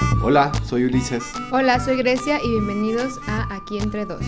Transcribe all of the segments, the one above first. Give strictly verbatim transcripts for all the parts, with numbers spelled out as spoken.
Hola, soy Ulises. Hola, soy Grecia y bienvenidos a Aquí Entre Dos.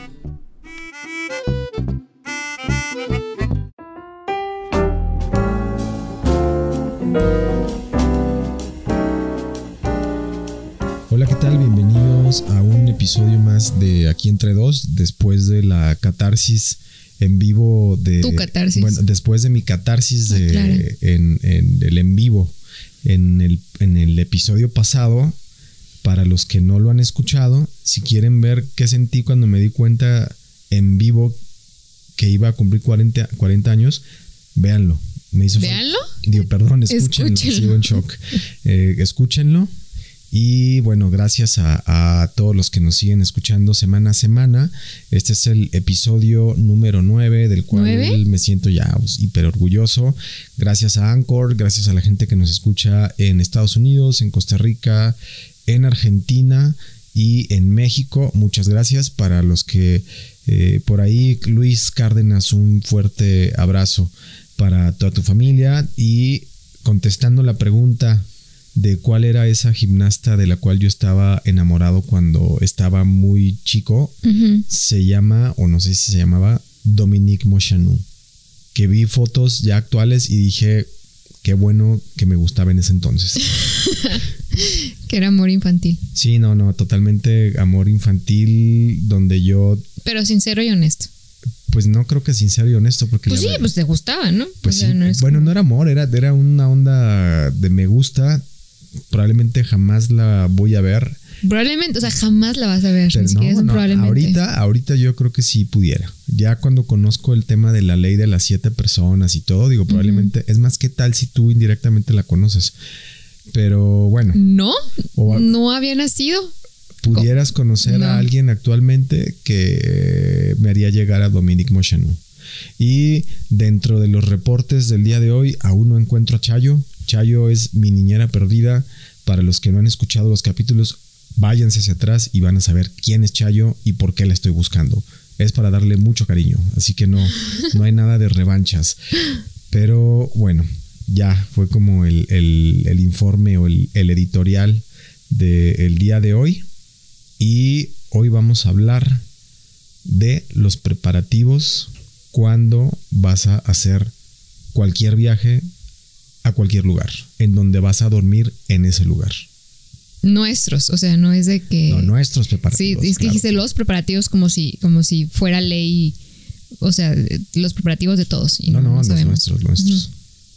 Hola, ¿qué tal? Bienvenidos a un episodio más de Aquí Entre Dos, después de la catarsis en vivo de... Tu catarsis. Bueno, después de mi catarsis de, ah, claro. en, en el en vivo, en el, en el episodio pasado. Para los que no lo han escuchado, si quieren ver qué sentí cuando me di cuenta en vivo que iba a cumplir cuarenta, cuarenta años, véanlo. Me hizo ¿Véanlo? Fal- Digo, perdón, escúchenlo, Escúchenlo. sigo en shock. Eh, escúchenlo. Y bueno, gracias a, a todos los que nos siguen escuchando semana a semana. Este es el episodio número nueve, del cual ¿Nueve? me siento ya pues, hiper orgulloso. Gracias a Anchor, gracias a la gente que nos escucha en Estados Unidos, en Costa Rica, en Argentina y en México. Muchas gracias. Para los que eh, por ahí, Luis Cárdenas, un fuerte abrazo para toda tu familia. Y contestando la pregunta de cuál era esa gimnasta de la cual yo estaba enamorado cuando estaba muy chico, Uh-huh. se llama, o no sé si se llamaba, Dominique Mochanou, que vi fotos ya actuales y dije, qué bueno que me gustaba en ese entonces. Que era amor infantil. Sí, no, no, totalmente amor infantil, donde yo, Pero sincero y honesto. pues no creo que sincero y honesto, porque Pues la sí, verdad- pues te gustaba, ¿no? pues O sea, sí, no es bueno, como- no era amor, era, era una onda de me gusta, probablemente jamás la voy a ver. Probablemente, o sea, jamás la vas a ver. Pero Ni siquiera es no, un no, probablemente. ahorita, ahorita yo creo que sí pudiera. Ya cuando conozco el tema de la ley de las siete personas y todo, digo, probablemente, es más, ¿qué tal si tú indirectamente la conoces? Pero bueno, ¿No? O a- No había nacido. pudieras conocer No. a alguien actualmente que me haría llegar a Dominique Mochanou. Y dentro de los reportes del día de hoy, aún no encuentro a Chayo. Chayo es mi niñera perdida. Para los que no han escuchado los capítulos, váyanse hacia atrás y van a saber quién es Chayo y por qué la estoy buscando. Es para darle mucho cariño, así que no, no hay nada de revanchas. Pero bueno, ya fue como el, el, el informe o el, el editorial del día de hoy. Y hoy vamos a hablar de los preparativos cuando vas a hacer cualquier viaje a cualquier lugar, en donde vas a dormir en ese lugar. Nuestros, o sea, no es de que... No, nuestros Sí, preparativos. es que claro. dijiste los preparativos como si, como si fuera ley, o sea, los preparativos de todos. Y No, no, no, no los sabemos. nuestros, nuestros.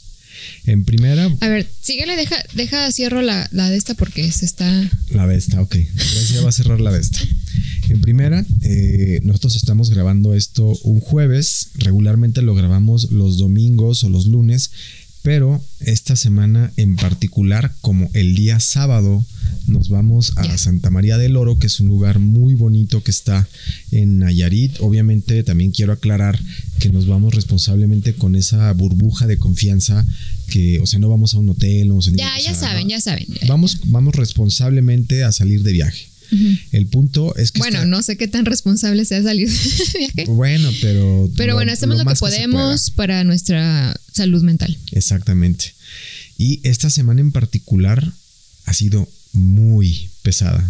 En primera, A ver, síguele, deja, deja, cierro la, la de esta porque se está... la Vesta, ok. Grecia va a cerrar la Vesta. En primera, eh, nosotros estamos grabando esto un jueves. Regularmente lo grabamos los domingos o los lunes, pero esta semana en particular, como el día sábado, nos vamos a Ya. Santa María del Oro, que es un lugar muy bonito que está en Nayarit. Obviamente también quiero aclarar que nos vamos responsablemente con esa burbuja de confianza que, o sea, no vamos a un hotel, no vamos a Ya, ningún- ya o sea, saben, no. ya saben. ya, Vamos, vamos responsablemente a salir de viaje. Ujú. El punto es que Bueno, está- no sé qué tan responsable sea salir de viaje. bueno, pero Pero lo- bueno, hacemos lo, que más se podemos pueda. para nuestra salud mental. Exactamente. Y esta semana en particular ha sido muy pesada.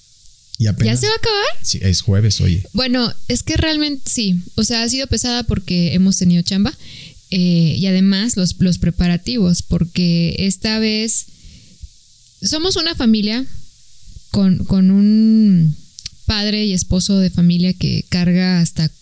Y apenas, ¿Ya se va a acabar? Sí, es jueves, oye. Bueno, es que realmente sí. O sea, ha sido pesada porque hemos tenido chamba. eh, y además los, los preparativos, porque esta vez somos una familia con, con un padre y esposo de familia que carga hasta,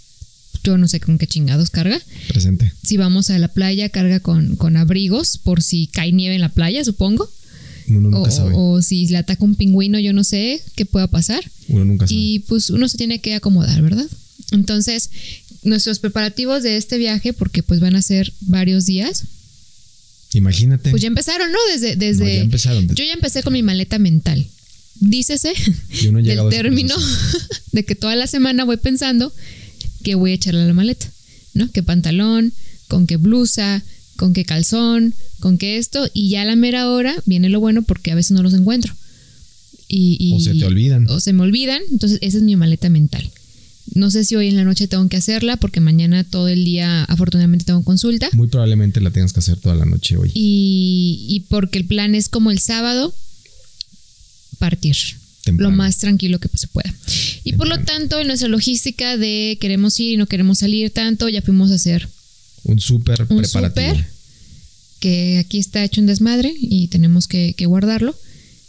yo no sé con qué chingados carga. Presente. Si vamos a la playa, carga con, con abrigos por si cae nieve en la playa, supongo. Uno nunca O, sabe. o si le ataca un pingüino, yo no sé qué pueda pasar. Uno nunca sabe. Y pues uno se tiene que acomodar, ¿verdad? Entonces, nuestros preparativos de este viaje, porque pues van a ser varios días, Imagínate. pues ya empezaron, ¿no? Desde, desde No, ya empezaron. yo ya empecé con mi maleta mental. Dícese Yo no he del llegado a ese término proceso. de que toda la semana voy pensando que voy a echarle a la maleta, ¿no? Que pantalón, con qué blusa, con qué calzón, con qué esto, y ya a la mera hora viene lo bueno porque a veces no los encuentro. Y, y- O se te olvidan. O se me olvidan, entonces esa es mi maleta mental. No sé si hoy en la noche tengo que hacerla porque mañana todo el día afortunadamente tengo consulta. Muy probablemente la tengas que hacer toda la noche hoy. Y, y porque el plan es como el sábado partir. Temprano. Lo más tranquilo que se pueda. Y Temprano. Por lo tanto, en nuestra logística de queremos ir y no queremos salir tanto, ya fuimos a hacer un súper preparativo. Super, que aquí está hecho un desmadre y tenemos que, que guardarlo.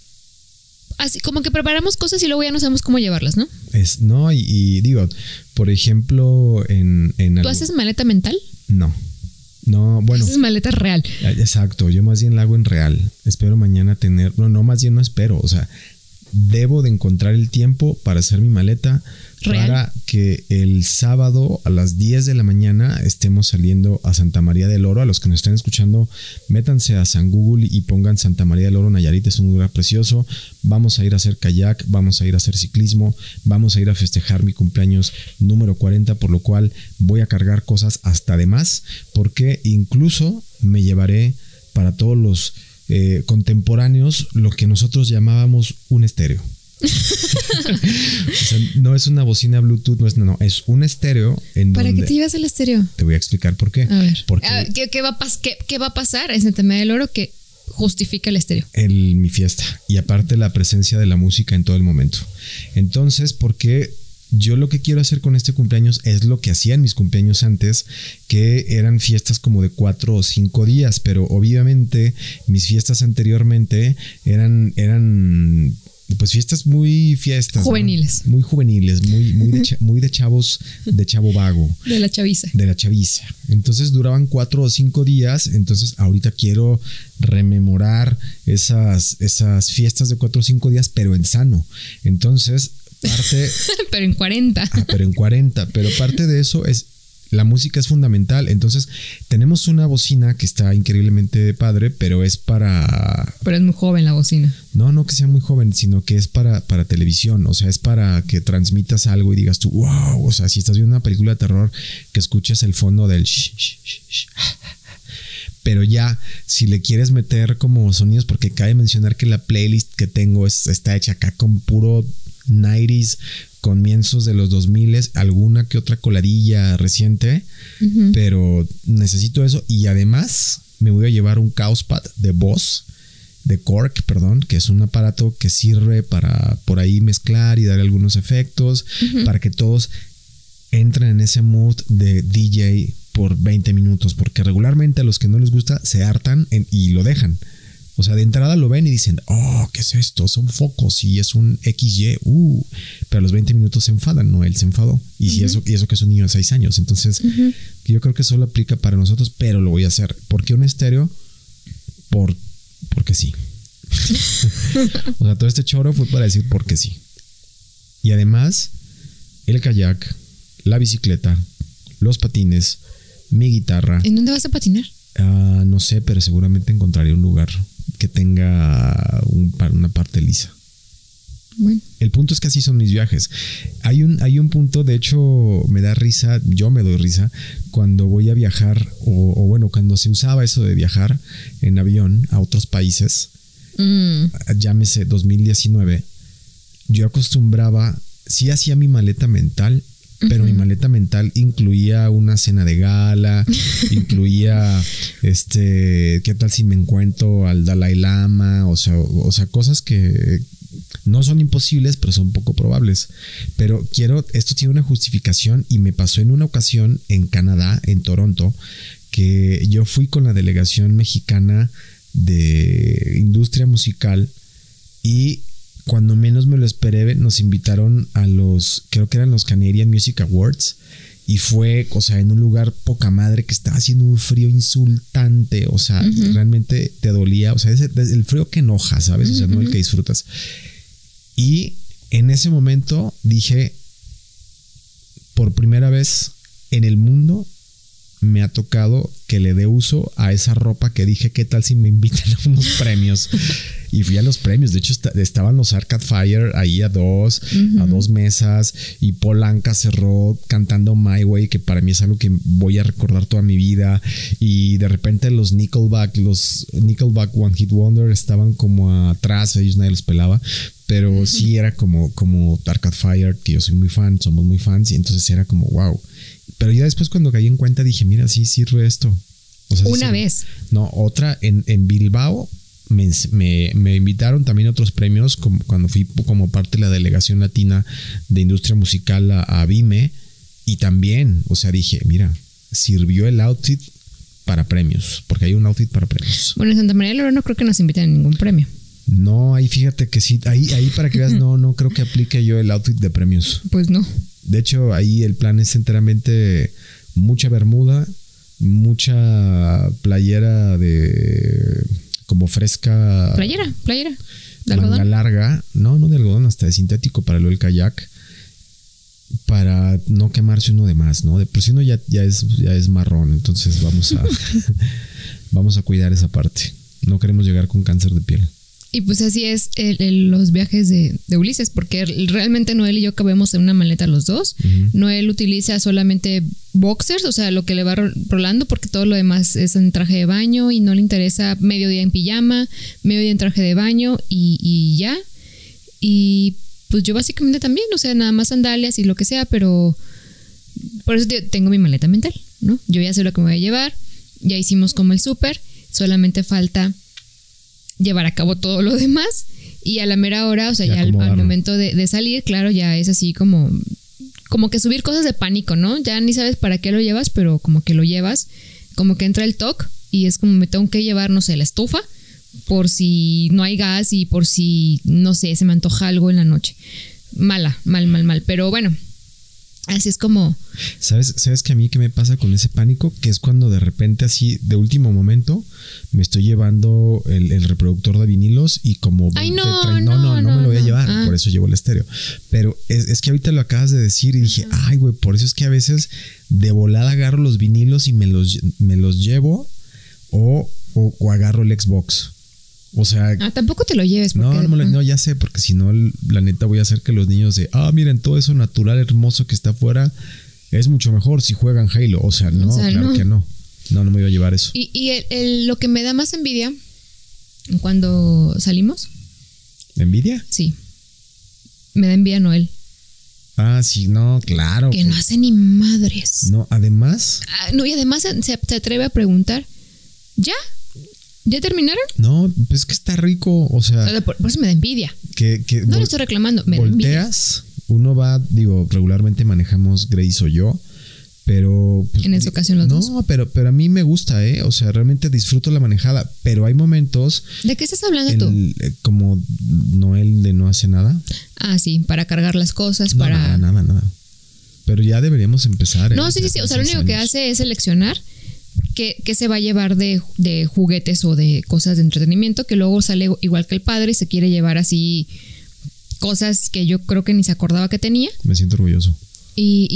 Así como que preparamos cosas y luego ya no sabemos cómo llevarlas, ¿no? Es, no, y, y digo, por ejemplo, en, en ¿Tú algo, haces maleta mental? No. No, bueno. Haces maleta real. Exacto, yo más bien la hago en real. Espero mañana tener. No, no, más bien no espero. O sea, debo de encontrar el tiempo para hacer mi maleta real, para que el sábado a las diez de la mañana estemos saliendo a Santa María del Oro. A los que nos estén escuchando, métanse a San Google y pongan Santa María del Oro, Nayarit. Es un lugar precioso. Vamos a ir a hacer kayak, vamos a ir a hacer ciclismo, vamos a ir a festejar mi cumpleaños número cuarenta, por lo cual voy a cargar cosas hasta de más, porque incluso me llevaré para todos los eh, contemporáneos lo que nosotros llamábamos un estéreo. O sea, no es una bocina Bluetooth, no es, no, no, es un estéreo. En ¿Para donde qué te llevas el estéreo? Te voy a explicar por qué. A ver, Porque a ver, ¿qué, qué, va a pas- qué, ¿qué va a pasar en Santa María del Oro que justifica el estéreo? El, mi fiesta y aparte la presencia de la música en todo el momento. Entonces, porque yo lo que quiero hacer con este cumpleaños es lo que hacía en mis cumpleaños antes, que eran fiestas como de cuatro o cinco días, pero obviamente mis fiestas anteriormente eran eran pues fiestas muy fiestas juveniles, ¿no? Muy juveniles, muy muy de, cha- muy de chavos, de chavo vago, de la chaviza, de la chaviza. Entonces duraban cuatro o cinco días. Entonces ahorita quiero rememorar esas esas fiestas de cuatro o cinco días, pero en sano. Entonces parte, pero en cuarenta. Ah, pero en cuarenta. Pero parte de eso es la música es fundamental. Entonces tenemos una bocina que está increíblemente padre, pero es para... Pero es muy joven la bocina. No, no que sea muy joven, sino que es para, para televisión. O sea, es para que transmitas algo y digas tú, wow. O sea, si estás viendo una película de terror, que escuches el fondo del shh, shh, shh, shh. Pero ya, si le quieres meter como sonidos, porque cabe mencionar que la playlist que tengo es, está hecha acá con puro nineties, comienzos de los dos mil, alguna que otra coladilla reciente, uh-huh. Pero necesito eso. Y además me voy a llevar un Causpad de Boss, de Korg, perdón, que es un aparato que sirve para por ahí mezclar y dar algunos efectos, uh-huh. Para que todos entren en ese mood de D J por veinte minutos, porque regularmente a los que no les gusta se hartan en, y lo dejan. O sea, de entrada lo ven y dicen, oh, ¿qué es esto? Son focos y es un equis ye, uh, pero a los veinte minutos se enfadan, no, él se enfadó. Y, uh-huh. si eso, y eso que es un niño de seis años. Entonces, uh-huh. Yo creo que solo aplica para nosotros, pero lo voy a hacer. ¿Por qué un estéreo? Por, porque sí. O sea, todo este choro fue para decir porque sí. Y además, el kayak, la bicicleta, los patines, mi guitarra. ¿En dónde vas a patinar? Uh, no sé, pero seguramente encontraré un lugar que tenga un, una parte lisa. Bueno. El punto es que así son mis viajes. Hay un, hay un punto, de hecho, me da risa, yo me doy risa cuando voy a viajar, o, o bueno, cuando se usaba eso de viajar en avión a otros países, mm. llámese dos mil diecinueve, yo acostumbraba, sí hacía mi maleta mental, pero uh-huh. Mi maleta mental incluía una cena de gala, incluía este, ¿qué tal si me encuentro al Dalai Lama? O sea, o sea, cosas que no son imposibles, pero son poco probables. Pero quiero, esto tiene una justificación y me pasó en una ocasión en Canadá, en Toronto, que yo fui con la delegación mexicana de industria musical y cuando menos me lo esperé, nos invitaron a los, creo que eran los Canadian Music Awards, y fue, o sea, en un lugar poca madre que estaba haciendo un frío insultante, o sea, uh-huh. Realmente te dolía, o sea, es el frío que enoja, ¿sabes? O sea, uh-huh. No el que disfrutas. Y en ese momento dije, por primera vez en el mundo me ha tocado que le dé uso a esa ropa que dije, ¿qué tal si me invitan a unos premios? Y fui a los premios. De hecho, est- estaban los Arcade Fire ahí a dos, uh-huh. A dos mesas. Y Paul Anka cerró cantando My Way, que para mí es algo que voy a recordar toda mi vida. Y de repente los Nickelback, los Nickelback One Hit Wonder estaban como atrás. Ellos nadie los pelaba. Pero uh-huh. Sí era como, como Arcade Fire, que yo soy muy fan, somos muy fans. Y entonces era como wow. Pero ya después cuando caí en cuenta dije, mira, sí sirve esto. O sea, sí Una sirve. vez. No, otra en, en Bilbao. me, me, me invitaron también a otros premios, como cuando fui como parte de la delegación latina de industria musical a, a Vime, y también, o sea, dije, mira, sirvió el outfit para premios, porque hay un outfit para premios. Bueno, en Santa María del Oro no creo que nos inviten a ningún premio. No, ahí fíjate que sí, ahí, ahí para que veas, no, no creo que aplique yo el outfit de premios. Pues no. De hecho, ahí el plan es enteramente mucha bermuda, mucha playera de como fresca. Playera, playera. De manga algodón. larga, no, no de algodón, hasta de sintético para lo del kayak, para no quemarse uno de más, ¿no? De por sí uno ya, ya es, ya es marrón, entonces vamos a vamos a cuidar esa parte. No queremos llegar con cáncer de piel. Y pues así es el, el, los viajes de, de Ulises, porque realmente Noel y yo cabemos en una maleta los dos. Uh-huh. Noel utiliza solamente boxers, o sea, lo que le va rolando, porque todo lo demás es en traje de baño y no le interesa mediodía en pijama, mediodía en traje de baño y, y ya. Y pues yo básicamente también, o sea, nada más sandalias y lo que sea, pero por eso tengo mi maleta mental, ¿no? Yo ya sé lo que me voy a llevar, ya hicimos como el súper, solamente falta llevar a cabo todo lo demás y a la mera hora, o sea, ya, ya al, al momento de, de salir, claro, ya es así como como que subir cosas de pánico, ¿no? Ya ni sabes para qué lo llevas, pero como que lo llevas, como que entra el toque y es como me tengo que llevar, no sé, la estufa por si no hay gas y por si, no sé, se me antoja algo en la noche. Mala, mal, mal, mal, pero bueno, así es como... ¿Sabes, ¿Sabes que a mí qué me pasa con ese pánico? Que es cuando de repente así, de último momento, me estoy llevando el, el reproductor de vinilos y como... Ay, no, traen, no, no, no, no, no me lo voy a llevar, ah. por eso llevo el estéreo. Pero es, es que ahorita lo acabas de decir y dije, uh-huh. ay, güey, por eso es que a veces de volada agarro los vinilos y me los, me los llevo o, o, o agarro el Xbox. O sea... Ah, tampoco te lo lleves. Porque, no, no, me lo, no, ya sé, porque si no, la neta voy a hacer que los niños de, ah, miren, todo eso natural, hermoso que está afuera, es mucho mejor si juegan Halo. O sea, no, o sea, claro no. que no. No, no me iba a llevar eso. Y, y el, el, lo que me da más envidia cuando salimos. ¿Envidia? Sí. Me da envidia Noel. Ah, sí, no, claro. Que pues, no hace ni madres. No, además. Ah, no, y además se, se atreve a preguntar, ¿ya? ¿Ya terminaron? No, pues que está rico, o sea... Por, por eso me da envidia. Que, que no vol- lo estoy reclamando, me volteas, da envidia. Uno va, digo, regularmente manejamos Grace o yo, pero... Pues, en esa ocasión los no, dos. No, pero, pero a mí me gusta, ¿eh? O sea, realmente disfruto la manejada, pero hay momentos... ¿De qué estás hablando el, tú? Eh, como Noel de no hace nada. Ah, sí, para cargar las cosas, no, para... nada, nada, nada. Pero ya deberíamos empezar. No, ¿eh? sí, sí, sí, o sea, lo único años. que hace es seleccionar qué, qué se va a llevar de, de juguetes o de cosas de entretenimiento, que luego sale igual que el padre, se quiere llevar así cosas que yo creo que ni se acordaba que tenía. Me siento orgulloso. Y,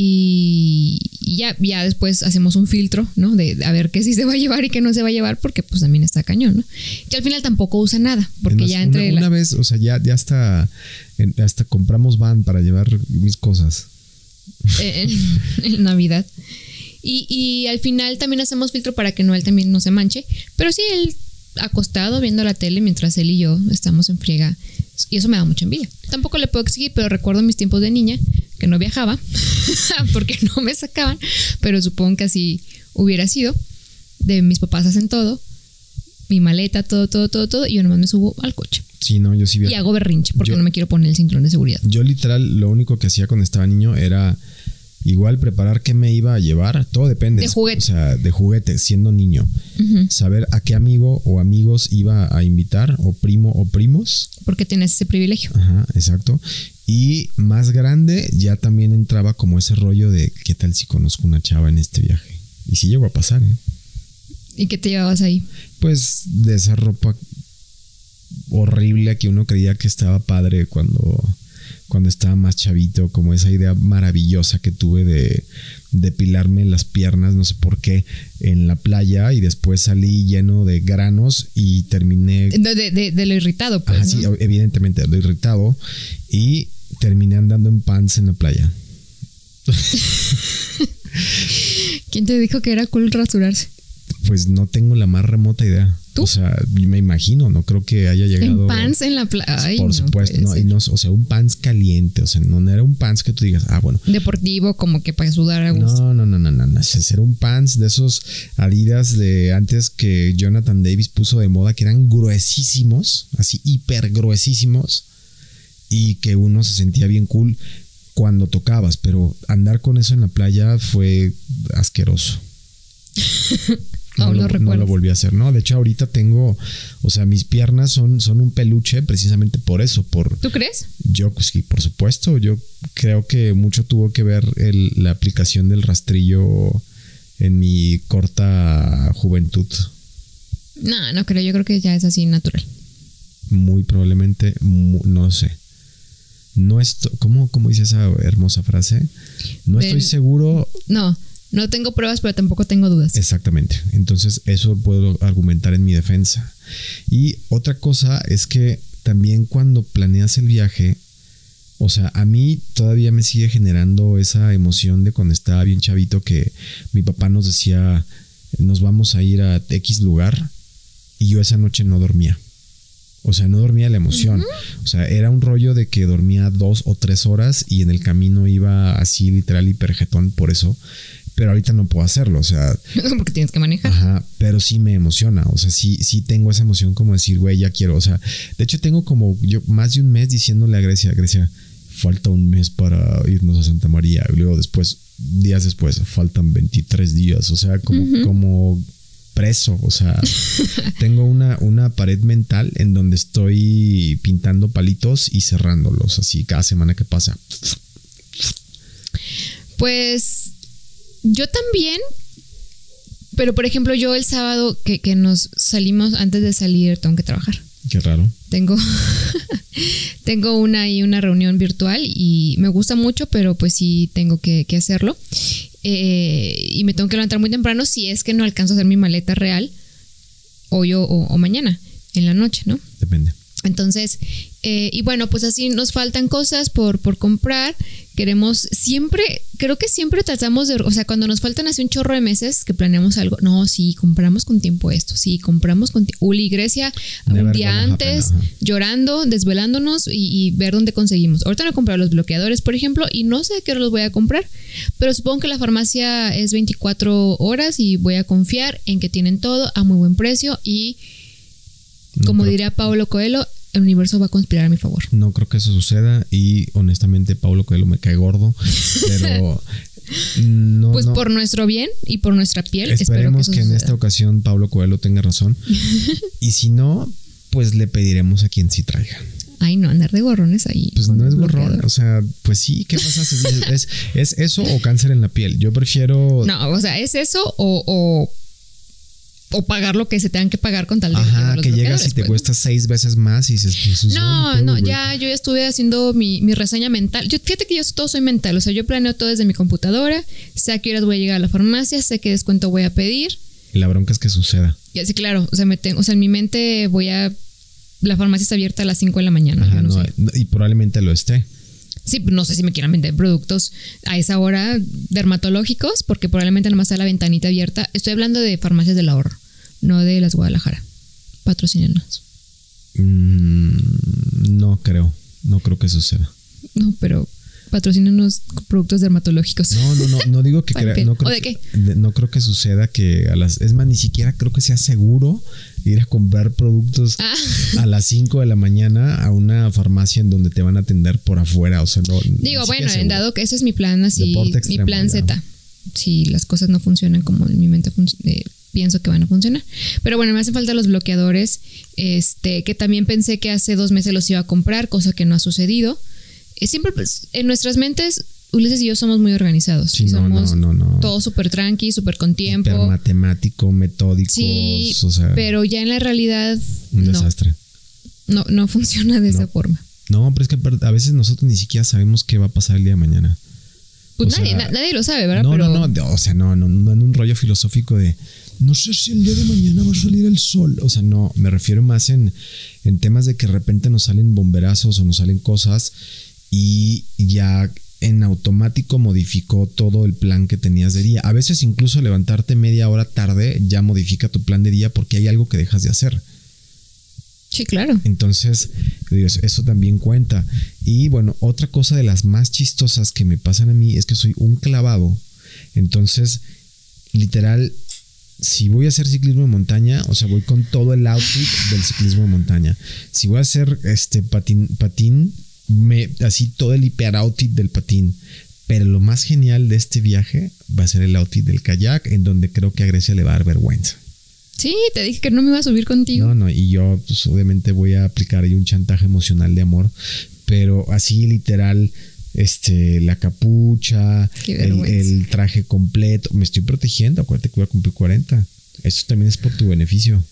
y, y ya, ya después hacemos un filtro, ¿no? De, de a ver qué sí se va a llevar y qué no se va a llevar, porque pues también está cañón, ¿no? Que al final tampoco usa nada, porque Además, ya entre... Una, la... una vez, o sea, ya, ya hasta, hasta compramos van para llevar mis cosas. En, en Navidad. Y, y al final también hacemos filtro para que Noel también no se manche. Pero sí, él acostado viendo la tele mientras él y yo estamos en friega. Y eso me da mucha envidia. Tampoco le puedo exigir, pero recuerdo mis tiempos de niña, que no viajaba, porque no me sacaban. Pero supongo que así hubiera sido. De mis papás hacen todo. Mi maleta, todo, todo, todo, todo. Y yo nomás me subo al coche. Sí, no, yo sí viajo. Y hago berrinche, porque yo, no me quiero poner el cinturón de seguridad. Yo literal, lo único que hacía cuando estaba niño era... Igual preparar qué me iba a llevar, todo depende. De juguete. O sea, de juguete, siendo niño. Uh-huh. Saber a qué amigo o amigos iba a invitar, o primo o primos. Porque tienes ese privilegio. Ajá, exacto. Y más grande, ya también entraba como ese rollo de qué tal si conozco una chava en este viaje. Y sí llegó a pasar, ¿eh? ¿Y qué te llevabas ahí? Pues de esa ropa horrible que uno creía que estaba padre cuando... cuando estaba más chavito, como esa idea maravillosa que tuve de depilarme las piernas, no sé por qué, en la playa, y después salí lleno de granos y terminé... De, de, de, de lo irritado, pues, Ajá, sí, ¿no? Evidentemente, de lo irritado, y terminé andando en pants en la playa. ¿Quién te dijo que era cool rasurarse? Pues no tengo la más remota idea. ¿Tú? O sea, me imagino, no creo que haya llegado. En pants en la playa. Por supuesto, no, y no, o sea, un pants caliente, o sea, no era un pants que tú digas, ah, bueno. Deportivo, como que para sudar a gusto. No, no, no, no, no, no, era un pants de esos Adidas de antes que Jonathan Davis puso de moda, que eran gruesísimos, así hiper gruesísimos, y que uno se sentía bien cool cuando tocabas, pero andar con eso en la playa fue asqueroso. No, lo, no lo volví a hacer, ¿no? De hecho, ahorita tengo, o sea, mis piernas son, son un peluche precisamente por eso. Por, ¿Tú crees? Yo, pues sí, por supuesto. Yo creo que mucho tuvo que ver el, la aplicación del rastrillo en mi corta juventud. No, no creo. Yo creo que ya es así natural. Muy probablemente, muy, no sé. No estoy, ¿cómo, ¿Cómo dice esa hermosa frase? No Ven, estoy seguro. No. No tengo pruebas, pero tampoco tengo dudas. Exactamente. Entonces, eso puedo argumentar en mi defensa. Y otra cosa es que también cuando planeas el viaje, o sea, a mí todavía me sigue generando esa emoción de cuando estaba bien chavito que mi papá nos decía, nos vamos a ir a X lugar, y yo esa noche no dormía. O sea, no dormía la emoción. Uh-huh. O sea, era un rollo de que dormía dos o tres horas y en el camino iba así literal hiperjetón por eso. Pero ahorita no puedo hacerlo, o sea... Porque tienes que manejar. Ajá, pero sí me emociona, o sea, sí, sí tengo esa emoción como decir, güey, ya quiero, o sea... De hecho, tengo como yo más de un mes diciéndole a Grecia, Grecia, falta un mes para irnos a Santa María. Y luego después, días después, faltan veintitrés días, o sea, como, uh-huh. como preso, o sea... Tengo una, una pared mental en donde estoy pintando palitos y cerrándolos, así, cada semana que pasa. Pues... Yo también, pero por ejemplo yo el sábado que, que nos salimos, antes de salir tengo que trabajar. Qué raro. Tengo, tengo una y una reunión virtual y me gusta mucho, pero pues sí tengo que, que hacerlo. Eh, y me tengo que levantar muy temprano si es que no alcanzo a hacer mi maleta real hoy o, o, o mañana, en la noche, ¿no? Depende. Entonces, eh, y bueno, pues así nos faltan cosas por, por comprar. Queremos siempre, creo que siempre tratamos de, o sea, cuando nos faltan así un chorro de meses que planeamos algo, no, sí, compramos con tiempo esto, sí, compramos con tiempo. Uli y Grecia, Never un día antes, happen, llorando, desvelándonos y, y ver dónde conseguimos. Ahorita no he comprado los bloqueadores, por ejemplo, y no sé a qué hora los voy a comprar, pero supongo que la farmacia es veinticuatro horas y voy a confiar en que tienen todo a muy buen precio y... No Como creo. diría Paulo Coelho, el universo va a conspirar a mi favor. No creo que eso suceda y honestamente Paulo Coelho me cae gordo, pero no, pues no. por nuestro bien y por nuestra piel. Esperemos espero que, que en suceda. esta ocasión Paulo Coelho tenga razón y si no, pues le pediremos a quien sí traiga. Ay, no, andar de gorrones ahí. Pues no es gorrón, o sea, pues sí, ¿qué pasa? ¿Es, es eso o cáncer en la piel? Yo prefiero... No, o sea, ¿es eso o... o... o pagar lo que se tengan que pagar con tal de Ajá, que llegas y te pues, cuesta seis veces más y dices, pues, no, no, no ya yo ya estuve haciendo mi, mi reseña mental. Yo fíjate que yo todo soy mental, o sea, yo planeo todo desde mi computadora, sé a qué horas voy a llegar a la farmacia, sé qué descuento voy a pedir. La bronca es que suceda. Ya, sí, claro, o sea, me tengo, o sea, en mi mente voy a la farmacia está abierta a las cinco de la mañana. Ajá, yo no no, sé. Y probablemente lo esté. Sí, no sé si me quieran vender productos a esa hora dermatológicos, porque probablemente nada más está la ventanita abierta. Estoy hablando de farmacias del ahorro, no de las Guadalajara. Patrocínenos. Mm, no creo, no creo que suceda. No, pero patrocínenos productos dermatológicos. No, no, no, no digo que crea, no creo ¿O de que, qué? No creo que suceda que a las, es más, ni siquiera creo que sea seguro ir a comprar productos ah. a las cinco de la mañana a una farmacia en donde te van a atender por afuera, o sea, no. Digo, bueno, en dado que ese es mi plan así, extremo, mi plan ya. Z. Si las cosas no funcionan como en mi mente func- eh, pienso que van a funcionar. Pero bueno, me hacen falta los bloqueadores, este, que también pensé que hace dos meses los iba a comprar, cosa que no ha sucedido. Eh, siempre pues, en nuestras mentes, Ulises y yo somos muy organizados. Sí, y somos no, no, no, no. todo súper tranqui, súper con tiempo. Súper matemático, metódicos, sí, o sea, pero ya en la realidad un no, desastre. No, no funciona de no. esa forma. No, pero es que a veces nosotros ni siquiera sabemos qué va a pasar el día de mañana. Pues o nadie, sea, na- nadie lo sabe, ¿verdad? No, pero... no, no, o sea, no, no, no en un rollo filosófico de no sé si el día de mañana va a salir el sol. O sea, no, me refiero más en, en temas de que de repente nos salen bomberazos o nos salen cosas y ya en automático modificó todo el plan que tenías de día. A veces incluso levantarte media hora tarde ya modifica tu plan de día porque hay algo que dejas de hacer. Sí, claro. Entonces, eso también cuenta. Y bueno, otra cosa de las más chistosas que me pasan a mí es que soy un clavado. Entonces, literal, si voy a hacer ciclismo de montaña, o sea, voy con todo el outfit del ciclismo de montaña. Si voy a hacer este patín, patín me, así todo el hiper outfit del patín. Pero lo más genial de este viaje va a ser el outfit del kayak, en donde creo que a Grecia le va a dar vergüenza. Sí, te dije que no me iba a subir contigo. No, no, y yo pues, obviamente voy a aplicar ahí un chantaje emocional de amor, pero así literal, este, la capucha, el, el traje completo, me estoy protegiendo, acuérdate que voy a cumplir cuarenta. Esto también es por tu beneficio.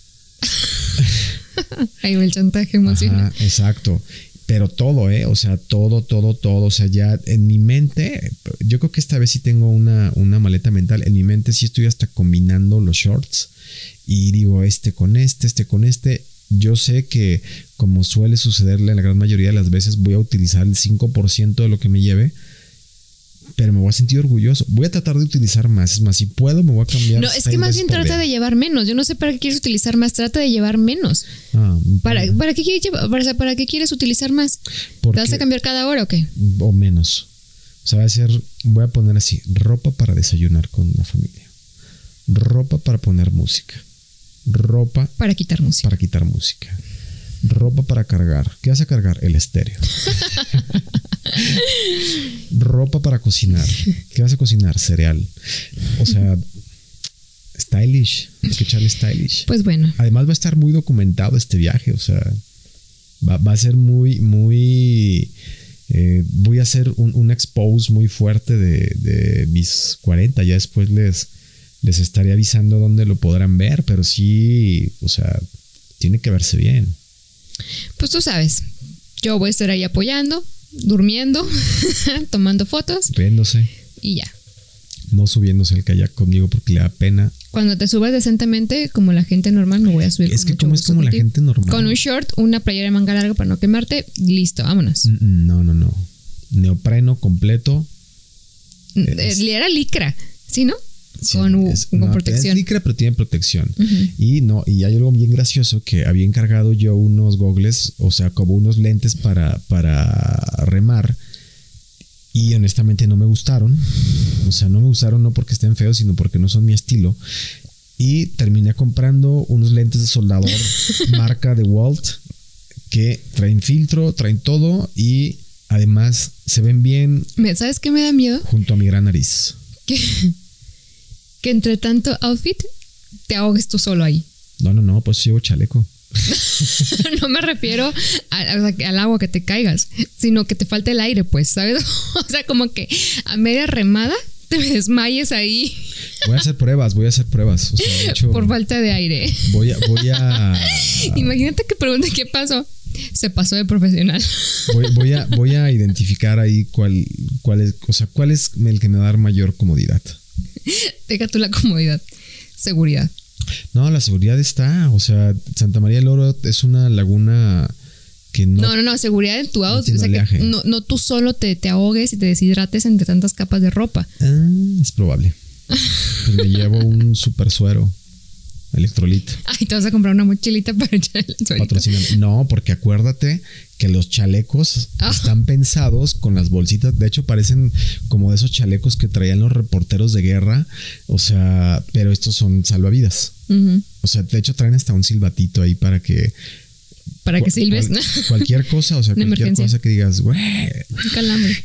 Ahí va el chantaje emocional. Ajá, exacto. Pero todo, ¿eh? O sea, todo, todo, todo. O sea, ya en mi mente, yo creo que esta vez sí tengo una, una maleta mental. En mi mente sí estoy hasta combinando los shorts. Y digo, este con este, este con este. Yo sé que, como suele sucederle la gran mayoría de las veces, voy a utilizar el cinco por ciento de lo que me lleve. Pero me voy a sentir orgulloso. Voy a tratar de utilizar más. Es más, si puedo, me voy a cambiar. No, es que más bien trata de llevar menos. Yo no sé para qué quieres utilizar más. Trata de llevar menos. Ah, ¿Para, para, qué quieres, para, ¿Para qué quieres utilizar más? Porque, ¿te vas a cambiar cada hora o qué? O menos. O sea, va a ser, voy a poner así, ropa para desayunar con la familia. Ropa para poner música. Ropa para quitar música. Para quitar música. Ropa para cargar. ¿Qué vas a cargar? El estéreo. Ropa para cocinar. ¿Qué vas a cocinar? Cereal. O sea, stylish. Hay que echarle stylish. Pues bueno. Además va a estar muy documentado este viaje. O sea, va, va a ser muy, muy... Eh, voy a hacer un, un expose muy fuerte de, de mis cuarenta. Ya después les, les estaré avisando dónde lo podrán ver. Pero sí, o sea, tiene que verse bien. Pues tú sabes, yo voy a estar ahí apoyando, durmiendo, tomando fotos. Riéndose. Y ya. No subiéndose al kayak conmigo porque le da pena. Cuando te subas decentemente, como la gente normal, me voy a subir. Es que como es como la gente normal. Con un short, una playera de manga larga para no quemarte, listo, vámonos. No, no, no. Neopreno completo. Es... Era licra, ¿sí, no? Sí, con, es, con no, protección. Es licra, pero tiene protección. Uh-huh. Y no, y hay algo bien gracioso que había encargado yo unos gogles, o sea, como unos lentes para, para remar. Y honestamente no me gustaron. O sea, no me gustaron no porque estén feos, sino porque no son mi estilo. Y terminé comprando unos lentes de soldador marca DeWalt que traen filtro, traen todo y además se ven bien. ¿Sabes qué me da miedo? Junto a mi gran nariz. ¿Qué? Que entre tanto outfit te ahogues tú solo ahí. No, no, no, pues llevo chaleco. No me refiero a, a, al agua que te caigas, sino que te falte el aire, pues, ¿sabes? O sea, como que a media remada te desmayes ahí. Voy a hacer pruebas, voy a hacer pruebas. O sea, de hecho, por falta de aire. Voy a, voy a. Imagínate que pregunte qué pasó. Se pasó de profesional. Voy, voy a, voy a identificar ahí cuál, cuál es, o sea, cuál es el que me va a dar mayor comodidad. Deja tú la comodidad, seguridad. No, la seguridad está, o sea, Santa María del Oro es una laguna que no... No, no, no, seguridad en tu auto, no o sea, oleaje. que no, no tú solo te, te ahogues y te deshidrates entre tantas capas de ropa. Ah, es probable. Pues me llevo un super suero, electrolit. Ay, te vas a comprar una mochilita para echar el suerito. Patrocinante. No, porque acuérdate que los chalecos ah. están pensados con las bolsitas. De hecho, parecen como de esos chalecos que traían los reporteros de guerra. O sea, pero estos son salvavidas. Uh-huh. O sea, de hecho, traen hasta un silbatito ahí para que. Para que silbes. Cual, cualquier cosa, o sea, una cualquier emergencia. cosa que digas, güey. Un calambre.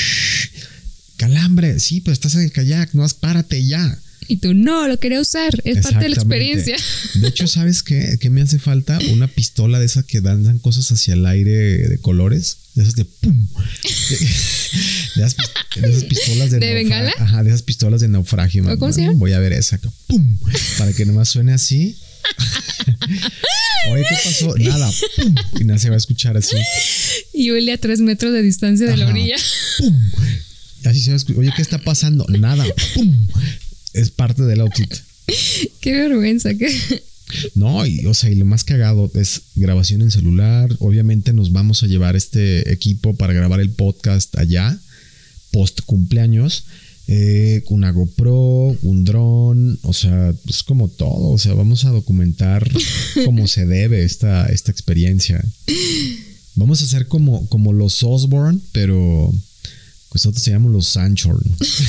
Calambre, sí, pero estás en el kayak, no, párate ya. Y tú, no, lo quería usar, es parte de la experiencia. De hecho, ¿sabes qué? ¿Qué me hace falta? Una pistola de esas que dan cosas hacia el aire de colores. De esas de pum. De, de, esas, de esas pistolas de, ¿De bengala? Ajá, de esas pistolas de naufragio. ¿Cómo se llama? Voy a ver esa. Pum. Para que nomás suene así. Oye, ¿qué pasó? Nada. Pum. Y nada se va a escuchar así. Y huele a tres metros de distancia de Ajá. la orilla. Pum. Y así se va a escuchar. Oye, ¿qué está pasando? Nada. Pum. Es parte del outfit. Qué vergüenza. ¿Qué? No, y, o sea, y lo más cagado es grabación en celular. Obviamente nos vamos a llevar este equipo para grabar el podcast allá. post cumpleaños. Eh, una GoPro, un dron, o sea, es como todo, o sea, vamos a documentar como se debe esta, esta experiencia. Vamos a hacer como, como los Osborne, pero pues nosotros se llaman los Sanchorn.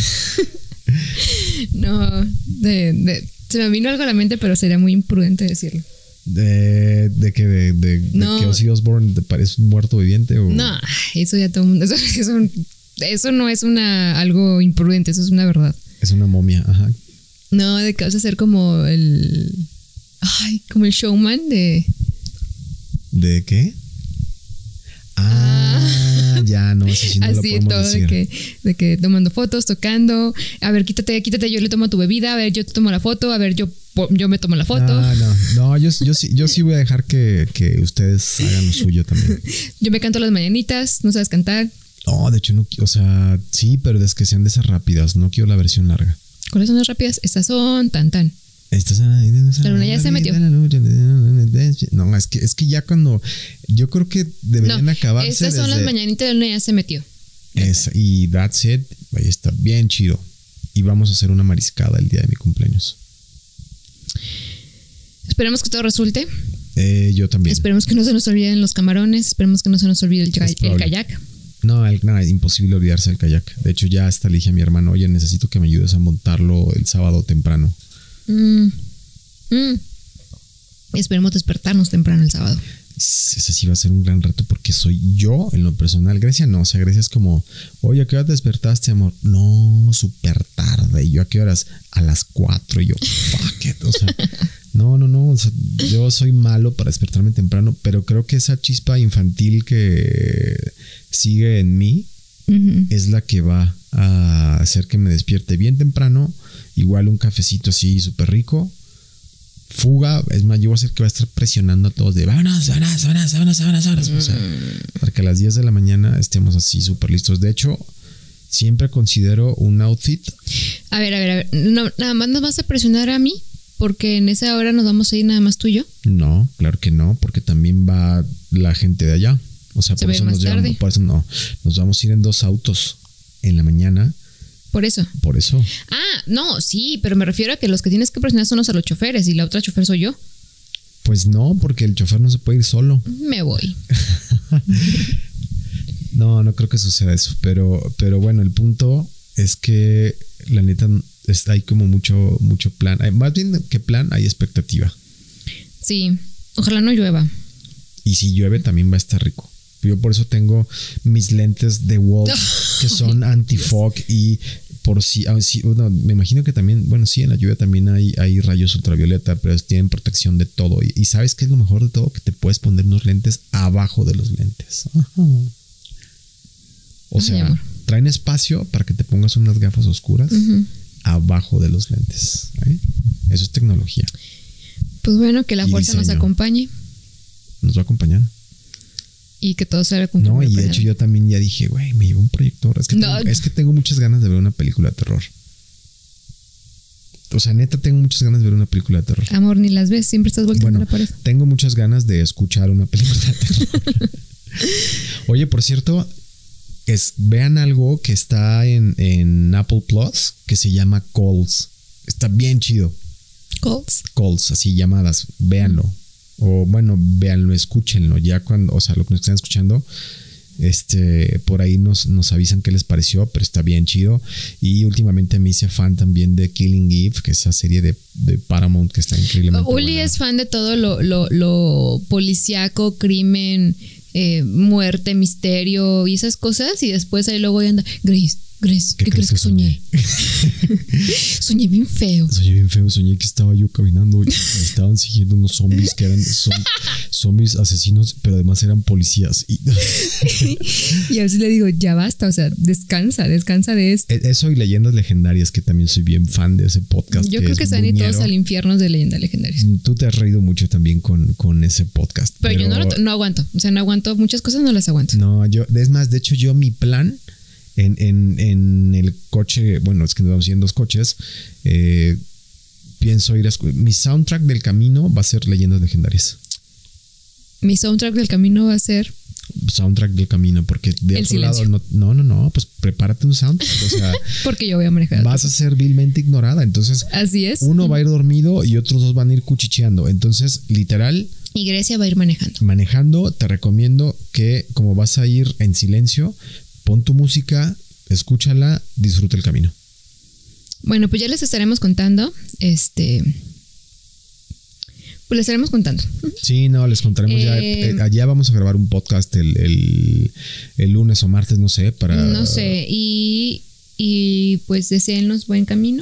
No, de, de, se me vino algo a la mente, pero sería muy imprudente decirlo. De, de que de, de, no. de que Ozzy Osbourne te parece un muerto viviente o... No, eso ya todo el mundo, eso, eso, eso no es una algo imprudente, eso es una verdad. Es una momia, ajá. No, de que vas a ser como el, ay, como el showman de... ¿De qué? Ah, ah, ya, no, eso sí no así lo podemos todo decir. De que, de que tomando fotos, tocando, a ver, quítate, quítate, yo le tomo tu bebida, a ver, yo te tomo la foto, a ver, yo, yo me tomo la foto. No, no, no, yo, yo, sí, yo sí voy a dejar que, que ustedes hagan lo suyo también. Yo me canto las mañanitas, no sabes cantar. No, de hecho no, o sea, sí, pero es que sean de esas rápidas, no quiero la versión larga. ¿Cuáles son las rápidas? Estas son tan tan. Estas, la luna ya se metió. No, es que, es que ya cuando yo creo que deberían no, acabarse. Estas son desde, las mañanitas, la luna ya se metió. Es, y that's it. Vaya a estar bien chido. Y vamos a hacer una mariscada el día de mi cumpleaños. Esperemos que todo resulte. Eh, yo también. Esperemos que no se nos olviden los camarones. Esperemos que no se nos olvide el, el kayak. No, el, no, es imposible olvidarse del kayak. De hecho, ya hasta le dije a mi hermano, oye, necesito que me ayudes a montarlo el sábado temprano. Mm, mm. Esperemos despertarnos temprano el sábado. Ese sí va a ser un gran reto porque soy yo en lo personal. Grecia no, o sea, Grecia es como, oye, ¿a qué hora te despertaste, amor? No, súper tarde. ¿Y yo a qué horas? A las cuatro. Y yo, fuck it. O sea, no, no, no. O sea, yo soy malo para despertarme temprano, pero creo que esa chispa infantil que sigue en mí uh-huh. es la que va a hacer que me despierte bien temprano. Igual un cafecito así súper rico. Fuga, es más, yo voy a hacer que va a estar presionando a todos de vámonos, vámonos, vámonos, vámonos, vámonos, vámonos. O sea, para que a las diez de la mañana estemos así súper listos. De hecho, siempre considero un outfit. A ver, a ver, a ver. No, nada más nos vas a presionar a mí, porque en esa hora nos vamos a ir nada más tú y yo. No, claro que no, porque también va la gente de allá. O sea, por eso nos llevamos, por eso no. Nos vamos a ir en dos autos en la mañana. Por eso. Por eso. Ah, no, sí, pero me refiero a que los que tienes que presionar son los a los choferes y la otra chofer soy yo. Pues no, porque el chofer no se puede ir solo. Me voy. No, no creo que suceda eso, pero, pero bueno, el punto es que la neta es, hay como mucho, mucho plan. Hay, más bien que plan, hay expectativa. Sí, ojalá no llueva. Y si llueve también va a estar rico. Yo por eso tengo mis lentes de Wolf que son anti-fog y por si, ah, si no, me imagino que también, bueno, sí, en la lluvia también hay, hay rayos ultravioleta, pero tienen protección de todo. Y, y ¿sabes qué es lo mejor de todo? Que te puedes poner unos lentes abajo de los lentes. Ajá. O Ay, sea, amor. Traen espacio para que te pongas unas gafas oscuras uh-huh. abajo de los lentes. ¿Eh? Eso es tecnología. Pues bueno, que la y fuerza diseño. Nos acompañe. Nos va a acompañar. Y que todo sea con No, y de hecho yo también ya dije, güey, me llevo un proyector. Es que, no. tengo, es que tengo muchas ganas de ver una película de terror. O sea, neta, tengo muchas ganas de ver una película de terror. Amor, ni las ves, siempre estás volteando bueno, la pared. Tengo muchas ganas de escuchar una película de terror. Oye, por cierto, es, vean algo que está en, en Apple Plus que se llama Calls. Está bien chido. Calls. Calls, así llamadas. Véanlo. Mm. O bueno, véanlo, escúchenlo. Ya cuando, o sea, lo que nos están escuchando, este, por ahí nos, nos avisan qué les pareció, pero está bien chido. Y últimamente me hice fan también de Killing Eve, que es esa serie de, de Paramount que está increíblemente Uli buena. Es fan de todo lo, lo, lo policíaco, crimen, eh, muerte, misterio y esas cosas. Y después ahí luego anda, Grace. Grace, ¿qué, ¿Qué crees que soñé? Soñé bien feo. Soñé bien feo, soñé que estaba yo caminando y me estaban siguiendo unos zombies que eran son, zombies asesinos, pero además eran policías. Y, y a veces le digo, ya basta, o sea, descansa, descansa de esto. Eso y Leyendas Legendarias, que también soy bien fan de ese podcast. Yo que creo que se van a ir todos al infierno de Leyendas Legendarias. Tú te has reído mucho también con, con ese podcast. Pero, pero yo no, lo, no aguanto, o sea, no aguanto, muchas cosas no las aguanto. No, yo, es más, de hecho yo mi plan... En, en, en el coche, bueno, es que nos vamos a ir en dos coches. Eh, pienso ir a escuchar. Mi soundtrack del camino va a ser Leyendas Legendarias. Mi soundtrack del camino va a ser soundtrack del camino, porque de El otro lado silencio. no, no, no, no, pues prepárate un soundtrack, o sea, Porque yo voy a manejar. vas a ser vilmente ignorada. Entonces, Así es. uno va a ir dormido y otros dos van a ir cuchicheando. Entonces, literal, Y Grecia va a ir manejando. manejando, te recomiendo que como vas a ir en silencio, pon tu música, escúchala, disfruta el camino. Bueno, pues ya les estaremos contando. Este. Pues les estaremos contando. Sí, no, les contaremos ya. Eh, eh, allá vamos a grabar un podcast el, el, el lunes o martes, no sé, para... No sé. Y, y pues deseennos buen camino.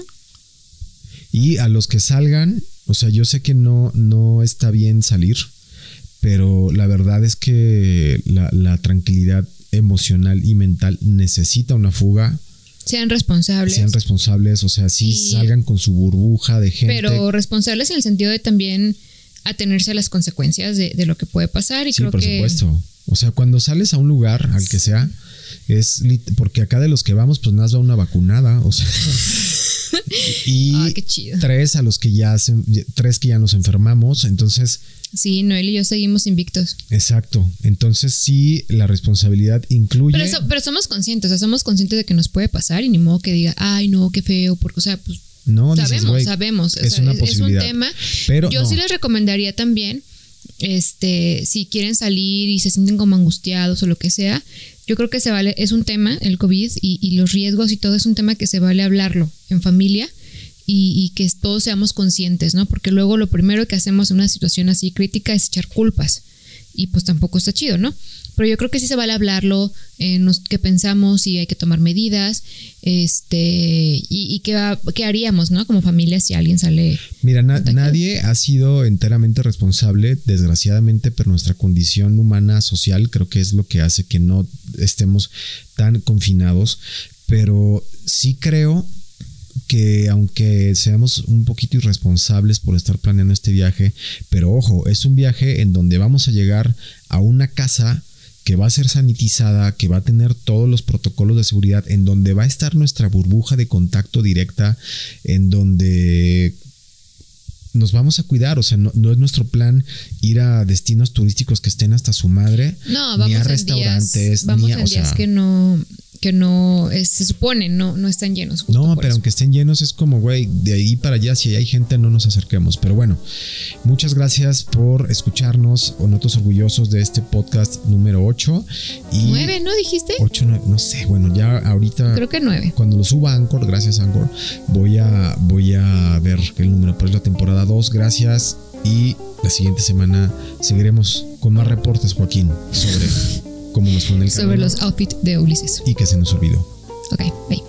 Y a los que salgan, o sea, yo sé que no, no está bien salir, pero la verdad es que la, la tranquilidad emocional y mental necesita una fuga. Sean responsables. Sean responsables, o sea, sí Y- salgan con su burbuja de gente. Pero responsables en el sentido de también atenerse a las consecuencias de, de lo que puede pasar. Y Sí, creo por que. supuesto. O sea, cuando sales a un lugar, al que sea, es lit- porque acá de los que vamos, pues nos da una vacunada, o sea. y Ah, qué chido. tres a los que ya se- tres que ya nos enfermamos, entonces, Sí, Noel y yo seguimos invictos. exacto. Entonces sí, la responsabilidad incluye. Pero, so- pero somos conscientes, o sea, somos conscientes de que nos puede pasar y ni modo que diga, ay, no, qué feo, porque, o sea, pues no, dices, sabemos, güey, sabemos. o es sea, una es, posibilidad. es un tema. Pero Yo no. sí les recomendaría también, este, si quieren salir y se sienten como angustiados o lo que sea, yo creo que se vale, es un tema, el COVID y, y los riesgos y todo es un tema que se vale hablarlo en familia y, y que todos seamos conscientes, ¿no? Porque luego lo primero que hacemos en una situación así crítica es echar culpas y pues tampoco está chido, ¿no? Pero yo creo que sí se vale hablarlo, eh, nos, qué pensamos y hay que tomar medidas, este, y, y qué, va- qué haríamos, ¿no? Como familia si alguien sale. Mira, na- Contagiado. nadie ha sido enteramente responsable, desgraciadamente, pero nuestra condición humana social creo que es lo que hace que no estemos tan confinados. Pero sí creo que aunque seamos un poquito irresponsables por estar planeando este viaje, pero ojo, es un viaje en donde vamos a llegar a una casa que va a ser sanitizada, que va a tener todos los protocolos de seguridad, en donde va a estar nuestra burbuja de contacto directa, en donde nos vamos a cuidar. O sea, no, no es nuestro plan ir a destinos turísticos que estén hasta su madre, No, vamos ni a en restaurantes, días, vamos ni a, en o días sea, que no, que no, es- se supone, no, no están llenos. Justo no, por pero eso. aunque estén llenos es como, güey, de ahí para allá, si hay gente, no nos acerquemos. Pero bueno, muchas gracias por escucharnos, o nosotros orgullosos de este podcast número ocho. Y ¿Nueve, no dijiste? ocho, nueve, no sé, bueno, ya ahorita, Creo que nueve. cuando lo suba a Anchor, gracias Anchor, voy a, voy a ver el número, pero es la temporada dos, gracias. Y la siguiente semana seguiremos con más reportes, Joaquín, sobre cómo nos fue en el Sobre camino los outfits de Ulises. y que se nos olvidó. Ok, bye.